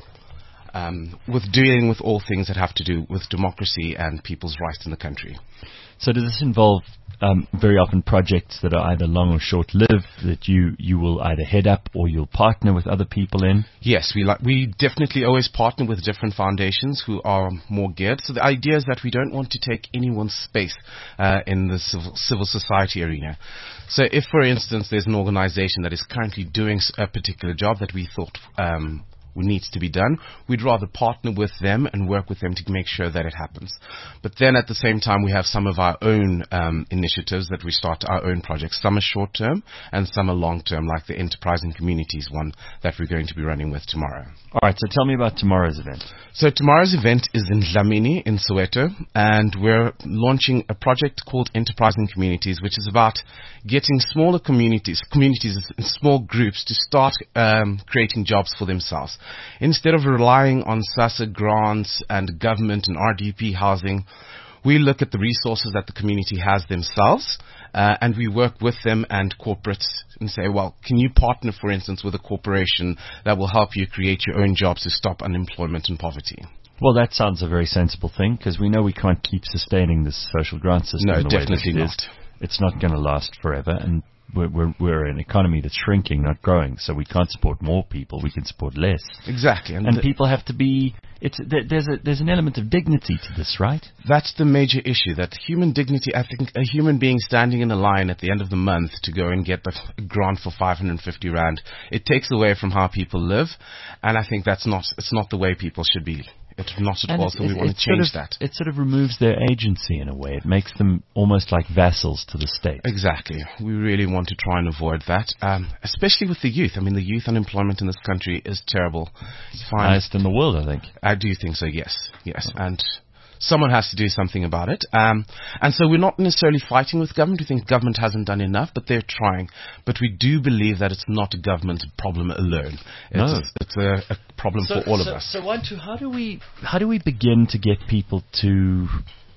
Um, with dealing with all things that have to do with democracy and people's rights in the country. So does this involve um, very often projects that are either long or short-lived that you, you will either head up or you'll partner with other people in? Yes, we like we definitely always partner with different foundations who are more geared. So the idea is that we don't want to take anyone's space uh, in the civil, civil society arena. So if, for instance, there's an organization that is currently doing a particular job that we thought um, needs to be done, we'd rather partner with them and work with them to make sure that it happens. But then at the same time, we have some of our own um, initiatives that we start, our own projects. Some are short-term and some are long-term, like the Enterprising Communities one that we're going to be running with tomorrow. All right, so tell me about tomorrow's event. So tomorrow's event is in Dlamini in Soweto, and we're launching a project called Enterprising Communities, which is about getting smaller communities, communities in small groups to start um, creating jobs for themselves. Instead of relying on SASSA grants and government and R D P housing, we look at the resources that the community has themselves, uh, and we work with them and corporates and say, well, can you partner, for instance, with a corporation that will help you create your own jobs to stop unemployment and poverty? Well, that sounds a very sensible thing, because we know we can't keep sustaining this social grant system. No, the definitely way that it not. is. It's not going to last forever, and we're, we're, we're an economy that's shrinking, not growing, so we can't support more people, we can support less. Exactly. And, And the, people have to be, it's, there, there's, a, there's an element of dignity to this, right? that's the major issue, that human dignity, I think a human being standing in a line at the end of the month to go and get the grant for five hundred fifty rand, it takes away from how people live, and I think that's not, it's not the way people should be. It's not at And all, it- so we it- want it to sort change of- that. It sort of removes their agency in a way. It makes them almost like vassals to the state. Exactly. We really want to try and avoid that, um, especially with the youth. I mean, the youth unemployment in this country is terrible. You find- Highest in the world, I think. I do think so, yes. Yes. And someone has to do something about it. Um, and so we're not necessarily fighting with government. We think government hasn't done enough, but they're trying. But we do believe that it's not a government problem alone. It's, No. it's a, a problem So, for all so, of us. So, one, two, how do we how do we begin to get people to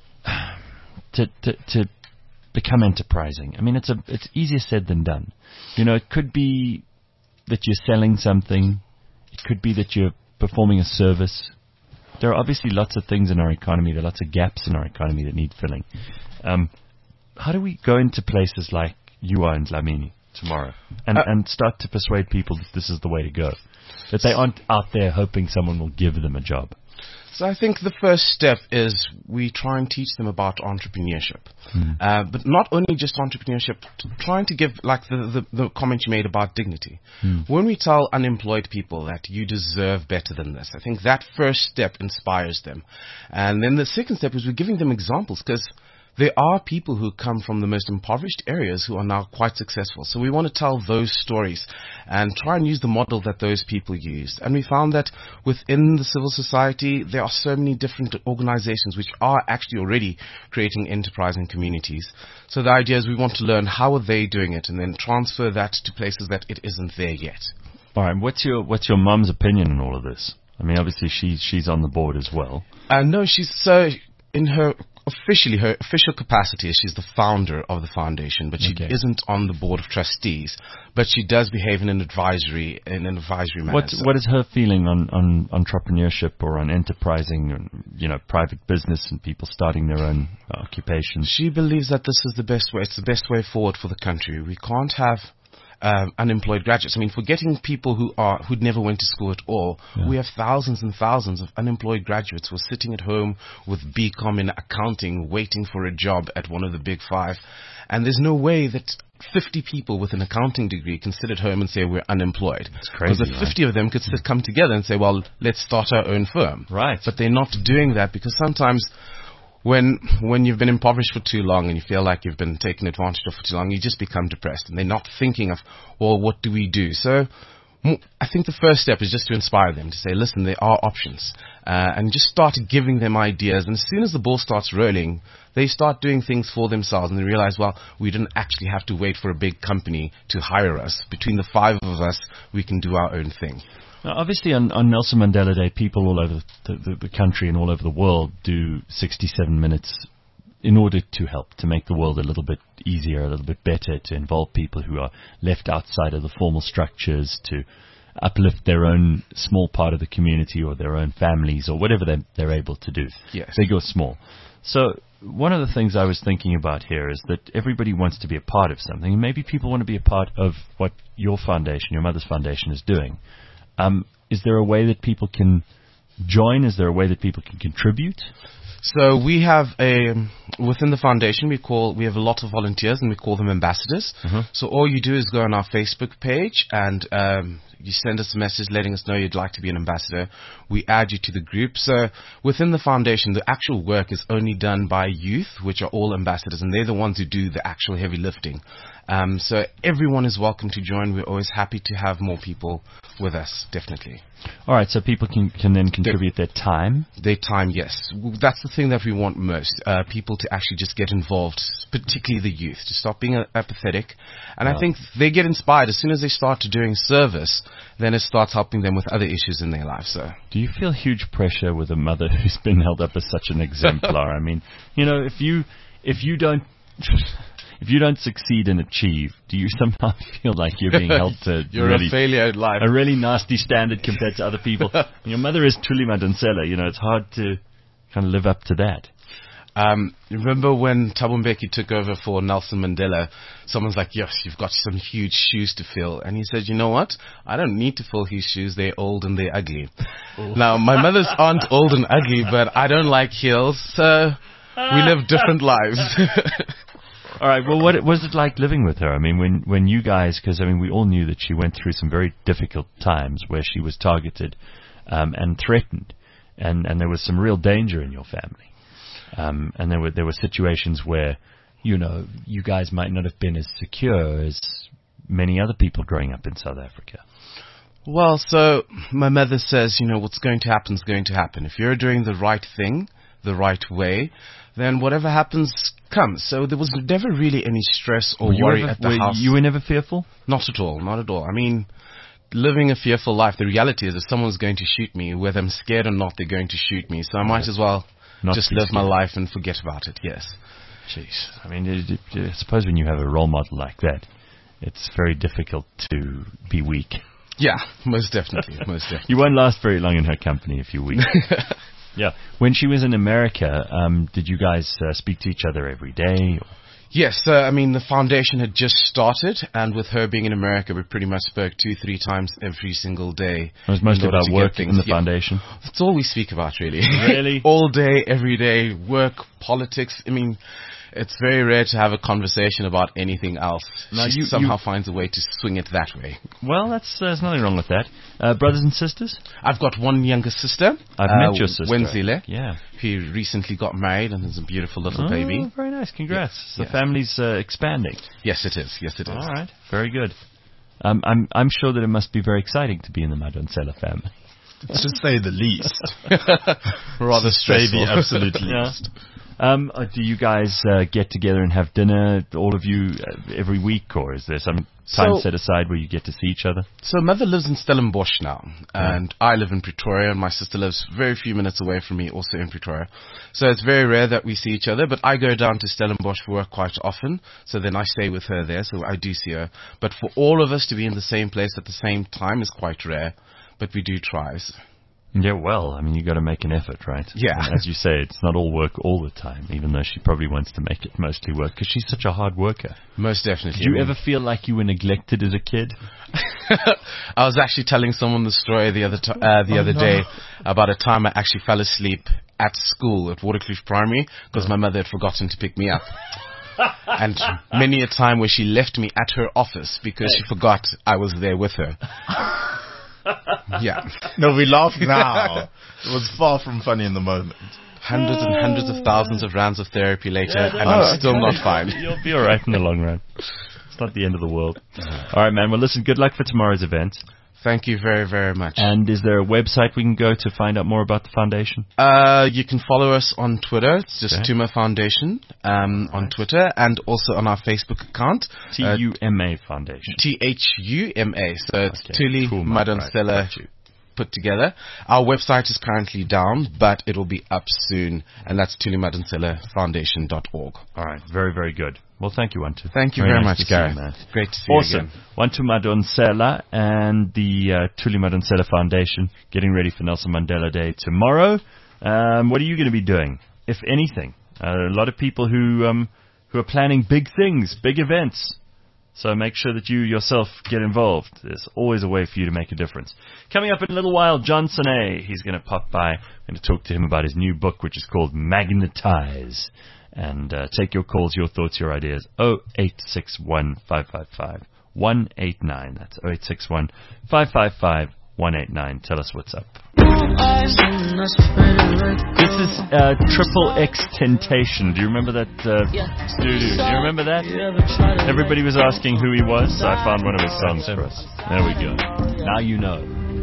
to to, to become enterprising? I mean, it's a it's easier said than done. You know, it could be that you're selling something. It could be that you're performing a service. There are obviously lots of things in our economy. There are lots of gaps in our economy that need filling. Um, how do we go into places like you are in Dlamini tomorrow and, Uh, and start to persuade people that this is the way to go? That they aren't out there hoping someone will give them a job. So I think the first step is we try and teach them about entrepreneurship. Hmm. Uh, but not only just entrepreneurship, t- trying to give, like the, the, the comment you made about dignity. Hmm. When we tell unemployed people that you deserve better than this, I think that first step inspires them. And then the second step is we're giving them examples, because there are people who come from the most impoverished areas who are now quite successful. So we want to tell those stories and try and use the model that those people used. And we found that within the civil society, there are so many different organizations which are actually already creating enterprising communities. So the idea is we want to learn how are they doing it and then transfer that to places that it isn't there yet. All right. What's your what's your mum's opinion on all of this? I mean, obviously she she's on the board as well. Uh, no, she's so in her. Officially, her official capacity is she's the founder of the foundation, but she Okay. isn't on the board of trustees. But she does behave in an advisory in an advisory manner. What So- what is her feeling on, on entrepreneurship or on enterprising, and, you know, private business and people starting their own occupations? She believes that this is the best way. It's the best way forward for the country. We can't have um, unemployed graduates. I mean, forgetting people who are who never went to school at all, Yeah. we have thousands and thousands of unemployed graduates who are sitting at home with B Com in accounting, waiting for a job at one of the big five. And there's no way that fifty people with an accounting degree can sit at home and say we're unemployed. It's crazy, Because the right? fifty of them could sit, come together and say, well, let's start our own firm. Right. But they're not doing that because sometimes when when you've been impoverished for too long and you feel like you've been taken advantage of for too long, you just become depressed. And they're not thinking of, well, what do we do? So mo- I think the first step is just to inspire them to say, listen, there are options. Uh, and just start giving them ideas. And as soon as the ball starts rolling, they start doing things for themselves and they realize, well, we didn't actually have to wait for a big company to hire us. Between the five of us, we can do our own thing. Now, obviously, on, on Nelson Mandela Day, people all over the, the, the country and all over the world do sixty-seven minutes in order to help, to make the world a little bit easier, a little bit better, to involve people who are left outside of the formal structures, to uplift their own small part of the community or their own families or whatever they're, they're able to do, Yes. big or small. So one of the things I was thinking about here is that everybody wants to be a part of something, and maybe people want to be a part of what your foundation, your mother's foundation, is doing. Um, is there a way that people can join? Is there a way that people can contribute? So we have a within the foundation we call we have a lot of volunteers and we call them ambassadors. Uh-huh. So all you do is go on our Facebook page and um, you send us a message letting us know you'd like to be an ambassador. We add you to the group. So within the foundation, the actual work is only done by youth, which are all ambassadors, and they're the ones who do the actual heavy lifting. Um, so everyone is welcome to join. We're always happy to have more people with us, definitely. All right, so people can, can then contribute their time. Their time, yes. That's the thing that we want most, uh, people to actually just get involved, particularly the youth, to stop being uh, apathetic. And Yeah. I think they get inspired as soon as they start doing service, then it starts helping them with other issues in their life. So, Do you feel huge pressure with a mother who's been held up as such an exemplar? I mean, you know, if you if you don't if you don't succeed and achieve, do you somehow feel like you're being held to You're really a failure in life. a really nasty standard compared to other people? And your mother is Thuli Madonsela. You know, it's hard to kind of live up to that. Um, remember when Thabo Mbeki took over for Nelson Mandela, someone's like, yes, you've got some huge shoes to fill. And he said, you know what? I don't need to fill his shoes. They're old and they're ugly. Now, my mothers aren't old and ugly, but I don't like heels, so we live different lives. All right. Well, what was it like living with her? I mean, when when you guys, because I mean, we all knew that she went through some very difficult times where she was targeted um, and threatened, and and there was some real danger in your family. Um, and there were there were situations where, you know, you guys might not have been as secure as many other people growing up in South Africa. Well, so my mother says, you know, what's going to happen is going to happen. If you're doing the right thing, the right way, then whatever happens comes. So there was never really any stress or Were you worry ever- at the were house. You were never fearful? Not at all, not at all. I mean, living a fearful life, the reality is if someone's going to shoot me, whether I'm scared or not, they're going to shoot me. So I might as well Not just be live my scared. life and forget about it, yes. Jeez. I mean, it, it, I suppose when you have a role model like that, it's very difficult to be weak. Yeah, most definitely, most definitely. You won't last very long in her company if you're weak. Yeah. When she was in America, um, did you guys uh, speak to each other every day? Yes, uh, I mean, the foundation had just started, and with her being in America, we pretty much spoke two, three times every single day. It was mostly in order about to work get in the things- yeah. foundation. That's all we speak about, really. Really? All day, every day, work, politics. I mean, it's very rare to have a conversation about anything else. Now, she you- somehow you- finds a way to swing it that way. Well, that's uh, there's nothing wrong with that. Uh, brothers and sisters? I've got one younger sister. I've uh, met your sister. Wenzile. Yeah. He recently got married and has a beautiful little Oh, baby. very nice. Congrats. Yes, The yes. family's uh, expanding. Yes, it is. Yes, it is. All right. Very good. Um, I'm I'm sure that it must be very exciting to be in the Madonsela family. To say the least. Rather To say stressful. the absolute Yeah. least. Um, uh, do you guys uh, get together and have dinner, all of you, uh, every week, or is there some time So- set aside where you get to see each other? So mother lives in Stellenbosch now, and I live in Pretoria, and my sister lives very few minutes away from me, also in Pretoria. So it's very rare that we see each other, but I go down to Stellenbosch for work quite often, so then I stay with her there, so I do see her. But for all of us to be in the same place at the same time is quite rare, but we do try. Yeah, well, I mean, you got to make an effort, right? Yeah. And as you say, it's not all work all the time, even though she probably wants to make it mostly work, because she's such a hard worker. Most definitely. Did you I mean- ever feel like you were neglected as a kid? I was actually telling someone the story the other t- uh, the Oh, other no. day about a time I actually fell asleep at school at Waterkloof Primary because my mother had forgotten to pick me up. And many a time where she left me at her office because she forgot I was there with her. Yeah. No, we laugh now. It was far from funny in the moment. Hundreds and hundreds of thousands of rounds of therapy later, Yeah, and oh, I'm still okay. not fine. You'll be all right in the long run. It's not the end of the world. All right, man. Well, listen, good luck for tomorrow's event. Thank you very, very much. And is there a website we can go to find out more about the foundation? Uh, you can follow us on Twitter. It's just Okay. Tuma Foundation um, on Twitter, and also on our Facebook account. T U M A Foundation. T H U M A. So it's Okay. Tuli Cool, Mike. Right, Madonsela got you. put together. Our website is currently down, but it will be up soon, and that's tuli madonsela foundation dot org. All right. Very, very good. Well, thank you, Wantu. Thank you very much, nice to see you, Gareth. man. Great to see you Awesome. again. Wantu Madonsela and the uh, Tuli Madonsela Foundation getting ready for Nelson Mandela Day tomorrow. Um, what are you going to be doing, if anything? Uh, a lot of people who um, who are planning big things, big events. So make sure that you yourself get involved. There's always a way for you to make a difference. Coming up in a little while, Johnson A. He's going to pop by. I'm going to talk to him about his new book, which is called Magnetize. And uh, take your calls, your thoughts, your ideas. oh eight six one, five five five, one eight nine. That's oh eight six one, five five five, one eight nine. Tell us what's up. This is uh, Triple X Temptation. Do you remember that? Uh, Do you remember that? Everybody was asking who he was, so I found one of his songs for us. There we go. Now you know.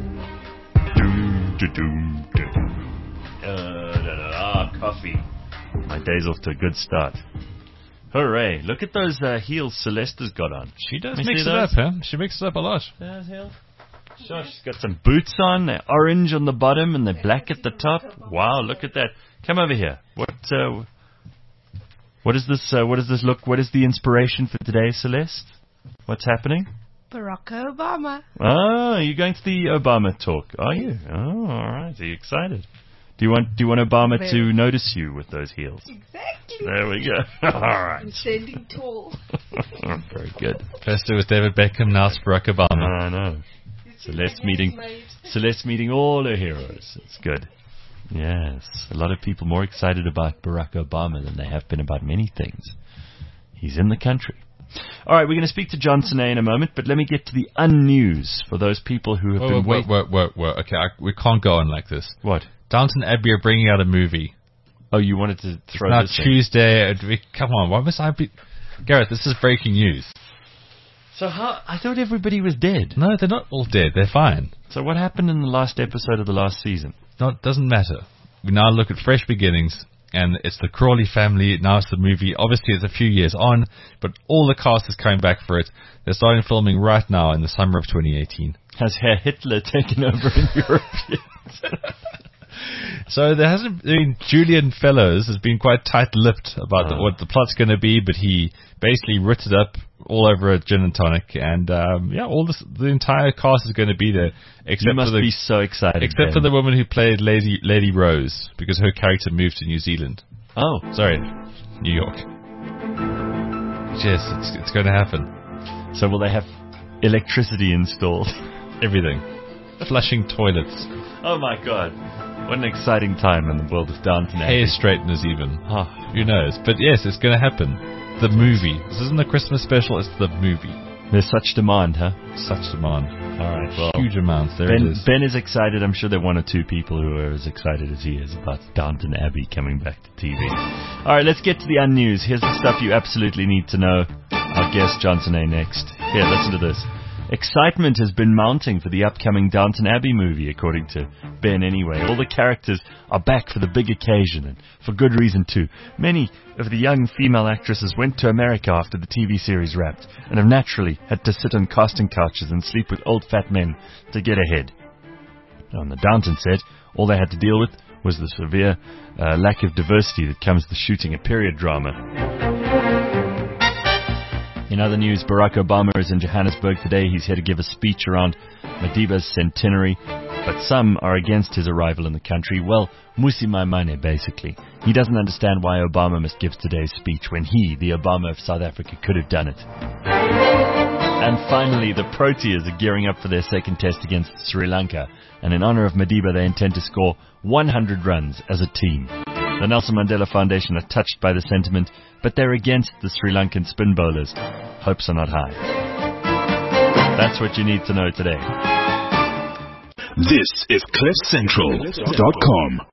Doom, da-doom, da-doom. Uh, da-da-da, coffee. My day's off to a good start. Hooray. Look at those uh, heels Celeste has got on. She does Let me mix see it those. up, huh? She mixes it up a lot. Those heels. Sure, she's got some boots on. They're orange on the bottom and they're black at the top. Wow, look at that. Come over here. What uh, what is this? Uh, what does this look? What is the inspiration for today, Celeste? What's happening? Barack Obama. Oh, you're going to the Obama talk, are you? Oh, all right. Are you excited? Do you want Do you want Obama Very. to notice you with those heels? Exactly. There we go. All right. I'm standing tall. Very good. First it was David Beckham, now it's Barack Obama. I know. Celeste meeting, Celeste meeting all her heroes. It's good. Yes, a lot of people more excited about Barack Obama than they have been about many things. He's in the country. All right, we're going to speak to Johnson A in a moment, but let me get to the unnews for those people who have Whoa, been whoa, waiting. whoa, whoa, whoa. Okay, I, we can't go on like this. What? Downton Abbey are bringing out a movie. Oh, you wanted to throw now this in. Tuesday. uh, we- Come on, why must I be... Gareth, this is breaking news. So how? I thought everybody was dead. No, they're not all dead. They're fine. So what happened in the last episode of the last season? No, it doesn't matter. We now look at fresh beginnings, and it's the Crawley family. Now it's the movie. Obviously, it's a few years on, but all the cast is coming back for it. They're starting filming right now in the summer of twenty eighteen. Has Herr Hitler taken over in Europe yet? So there hasn't. I mean, Julian Fellows has been quite tight-lipped about the, Oh. what the plot's going to be, but he basically writ it up all over a gin and tonic, and um, yeah, all this, the entire cast is going to be there, except You must for the be so excited. except for Ben. the woman who played Lady Lady Rose, because her character moved to New Zealand. Oh, Sorry, New York. Yes, it's, it's going to happen. So will they have electricity installed? Everything. Flushing toilets. Oh my God. What an exciting time in the world of Downton Abbey. Hair straighteners even. Oh. Who knows? But yes, it's going to happen. The movie. This isn't a Christmas special, it's the movie. There's such demand, huh? Such demand. All right, well. Huge amounts. There Ben, it is. Ben is excited. I'm sure there are one or two people who are as excited as he is about Downton Abbey coming back to T V. All right, let's get to the unnews. Here's the stuff you absolutely need to know. Our guest, Johnson A, next. Here, listen to this. Excitement has been mounting for the upcoming Downton Abbey movie, according to Ben anyway. All the characters are back for the big occasion, and for good reason too. Many of the young female actresses went to America after the T V series wrapped, and have naturally had to sit on casting couches and sleep with old fat men to get ahead. On the Downton set, all they had to deal with was the severe uh, lack of diversity that comes with shooting a period drama. In other news, Barack Obama is in Johannesburg today. He's here to give a speech around Madiba's centenary, but some are against his arrival in the country. Well, Musi Maimane, basically. He doesn't understand why Obama must give today's speech when he, the Obama of South Africa, could have done it. And finally, the Proteas are gearing up for their second test against Sri Lanka, and in honor of Madiba, they intend to score one hundred runs as a team. The Nelson Mandela Foundation are touched by the sentiment, but they're against the Sri Lankan spin bowlers. Hopes are not high. That's what you need to know today. This is cliff central dot com.